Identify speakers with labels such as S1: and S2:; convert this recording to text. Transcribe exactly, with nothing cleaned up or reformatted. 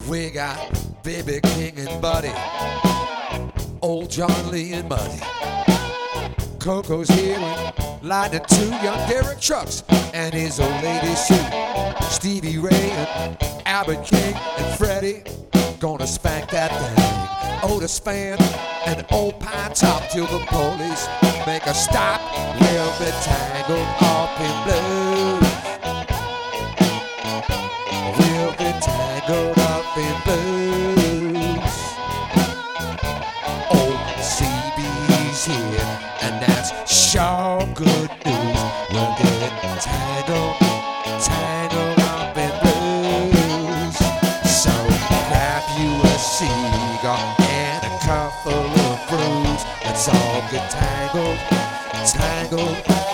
S1: We got B B King and Buddy, old John Lee and Muddy. Coco's here with Lightning two, young Derek Trucks and his old lady Sue. Stevie Ray and Albert King and Freddie gonna spank that thing. Otis Fan and Old Pine Top till the police make a stop. We'll be tangled up in blue. We'll be tangled up in blues. Old C B's here, and that's sure good news. We'll get tangled, tangled up in blues. So grab you a cigar and a couple of brews. Let's all get tangled, tangled